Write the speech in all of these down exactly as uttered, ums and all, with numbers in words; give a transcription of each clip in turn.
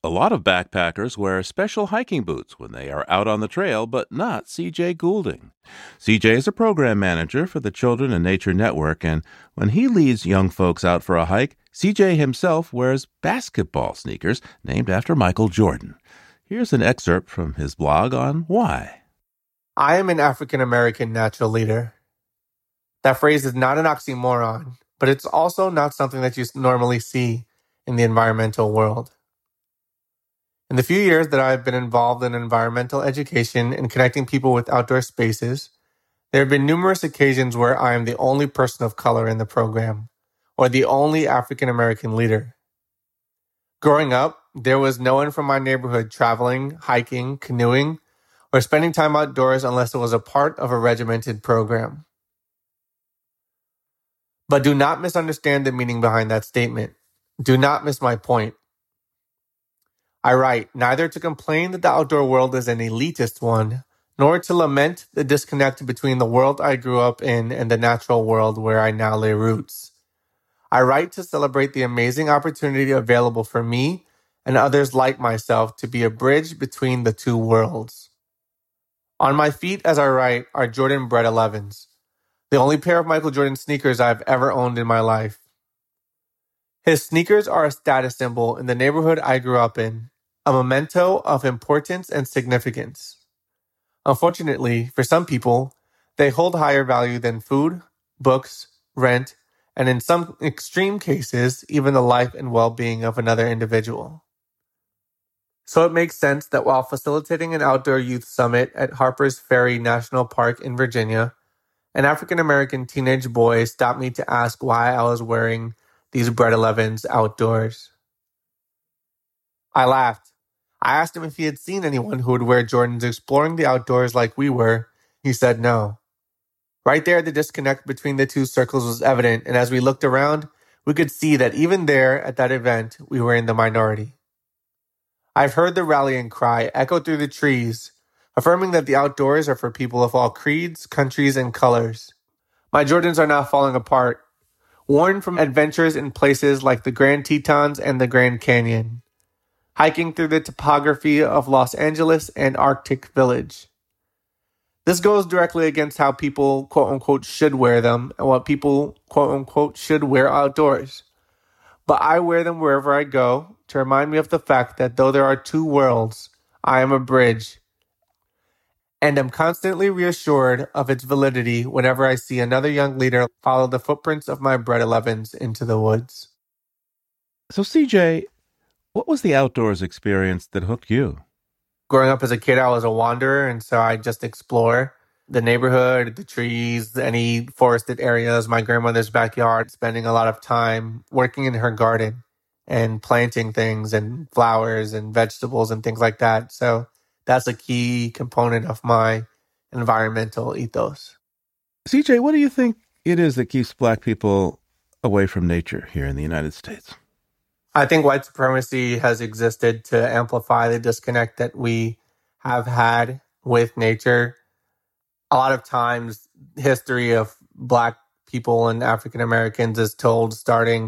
A lot of backpackers wear special hiking boots when they are out on the trail, but not C J Goulding. C J is a program manager for the Children and Nature Network, and when he leads young folks out for a hike, C J himself wears basketball sneakers named after Michael Jordan. Here's an excerpt from his blog on why. I am an African American natural leader. That phrase is not an oxymoron, but it's also not something that you normally see in the environmental world. In the few years that I've been involved in environmental education and connecting people with outdoor spaces, there have been numerous occasions where I am the only person of color in the program, or the only African American leader. Growing up, there was no one from my neighborhood traveling, hiking, canoeing, or spending time outdoors unless it was a part of a regimented program. But do not misunderstand the meaning behind that statement. Do not miss my point. I write neither to complain that the outdoor world is an elitist one, nor to lament the disconnect between the world I grew up in and the natural world where I now lay roots. I write to celebrate the amazing opportunity available for me and others like myself to be a bridge between the two worlds. On my feet as I write are Jordan Bred elevens, the only pair of Michael Jordan sneakers I've ever owned in my life. His sneakers are a status symbol in the neighborhood I grew up in, a memento of importance and significance. Unfortunately, for some people, they hold higher value than food, books, rent, and in some extreme cases, even the life and well-being of another individual. So it makes sense that while facilitating an outdoor youth summit at Harper's Ferry National Park in Virginia, an African-American teenage boy stopped me to ask why I was wearing these Bred elevens outdoors. I laughed. I asked him if he had seen anyone who would wear Jordans exploring the outdoors like we were. He said no. Right there, the disconnect between the two circles was evident, and as we looked around, we could see that even there at that event, we were in the minority. I've heard the rallying cry echo through the trees, affirming that the outdoors are for people of all creeds, countries, and colors. My Jordans are now falling apart, worn from adventures in places like the Grand Tetons and the Grand Canyon, hiking through the topography of Los Angeles and Arctic Village. This goes directly against how people, quote-unquote, should wear them and what people, quote-unquote, should wear outdoors. But I wear them wherever I go to remind me of the fact that though there are two worlds, I am a bridge, and am constantly reassured of its validity whenever I see another young leader follow the footprints of my Bred elevens into the woods. So, C J, what was the outdoors experience that hooked you? Growing up as a kid, I was a wanderer, and so I just explore the neighborhood, the trees, any forested areas, my grandmother's backyard, spending a lot of time working in her garden and planting things and flowers and vegetables and things like that. So that's a key component of my environmental ethos. C J, what do you think it is that keeps Black people away from nature here in the United States? I think white supremacy has existed to amplify the disconnect that we have had with nature. A lot of times, history of Black people and African Americans is told starting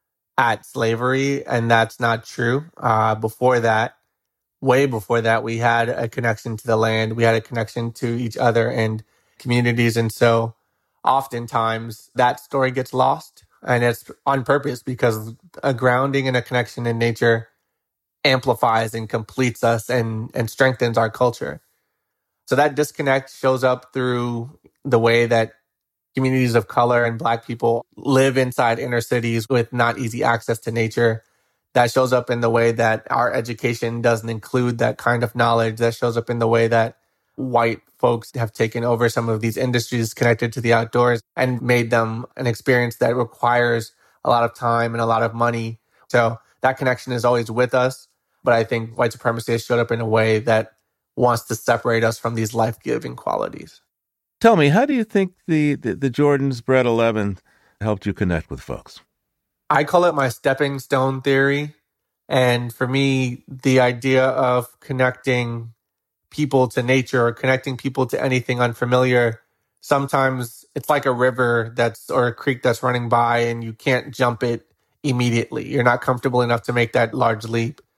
at slavery, and that's not true. Uh, before that, way before that, we had a connection to the land. We had a connection to each other and communities. And so oftentimes that story gets lost, and it's on purpose because a grounding and a connection in nature amplifies and completes us and, and strengthens our culture. So that disconnect shows up through the way that communities of color and Black people live inside inner cities with not easy access to nature. That shows up in the way that our education doesn't include that kind of knowledge. That shows up in the way that white folks have taken over some of these industries connected to the outdoors and made them an experience that requires a lot of time and a lot of money. So that connection is always with us. But I think white supremacy has showed up in a way that wants to separate us from these life-giving qualities. Tell me, how do you think the, the, the Jordans Bred eleven helped you connect with folks? I call it my stepping stone theory. And for me, the idea of connecting people to nature or connecting people to anything unfamiliar, sometimes it's like a river that's or a creek that's running by and you can't jump it immediately. You're not comfortable enough to make that large leap.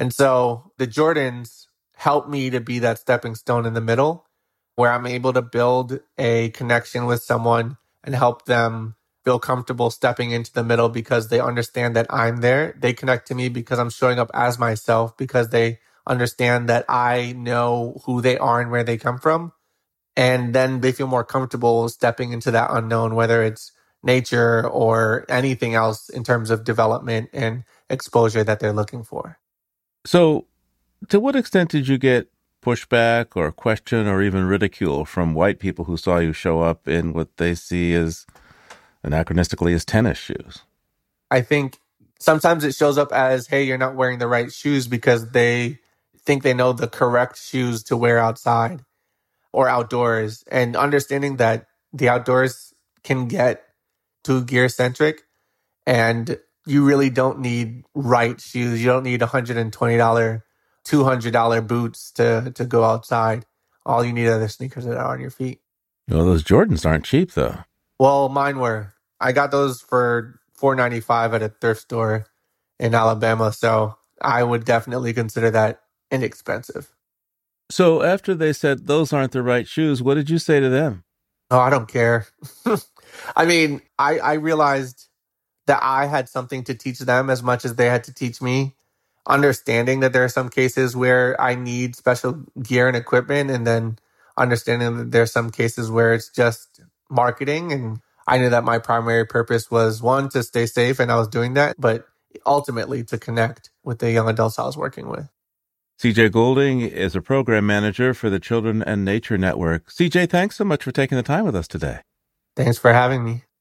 And so the Jordans help me to be that stepping stone in the middle where I'm able to build a connection with someone and help them feel comfortable stepping into the middle because they understand that I'm there. They connect to me because I'm showing up as myself, because they understand that I know who they are and where they come from. And then they feel more comfortable stepping into that unknown, whether it's nature or anything else in terms of development and exposure that they're looking for. So, to what extent did you get pushback or question or even ridicule from white people who saw you show up in what they see as anachronistically as tennis shoes? I think sometimes it shows up as, hey, you're not wearing the right shoes because they think they know the correct shoes to wear outside or outdoors, and understanding that the outdoors can get too gear centric and you really don't need right shoes. You don't need one hundred twenty dollars, two hundred dollars boots to, to go outside. All you need are the sneakers that are on your feet. Well, those Jordans aren't cheap, though. Well, mine were. I got those for four dollars and ninety-five cents at a thrift store in Alabama, so I would definitely consider that inexpensive. So after they said those aren't the right shoes, what did you say to them? Oh, I don't care. I mean, I, I realized that I had something to teach them as much as they had to teach me. Understanding that there are some cases where I need special gear and equipment, and then understanding that there are some cases where it's just marketing. And I knew that my primary purpose was, one, to stay safe, and I was doing that, but ultimately to connect with the young adults I was working with. C J Goulding is a program manager for the Children and Nature Network. C J, thanks so much for taking the time with us today. Thanks for having me.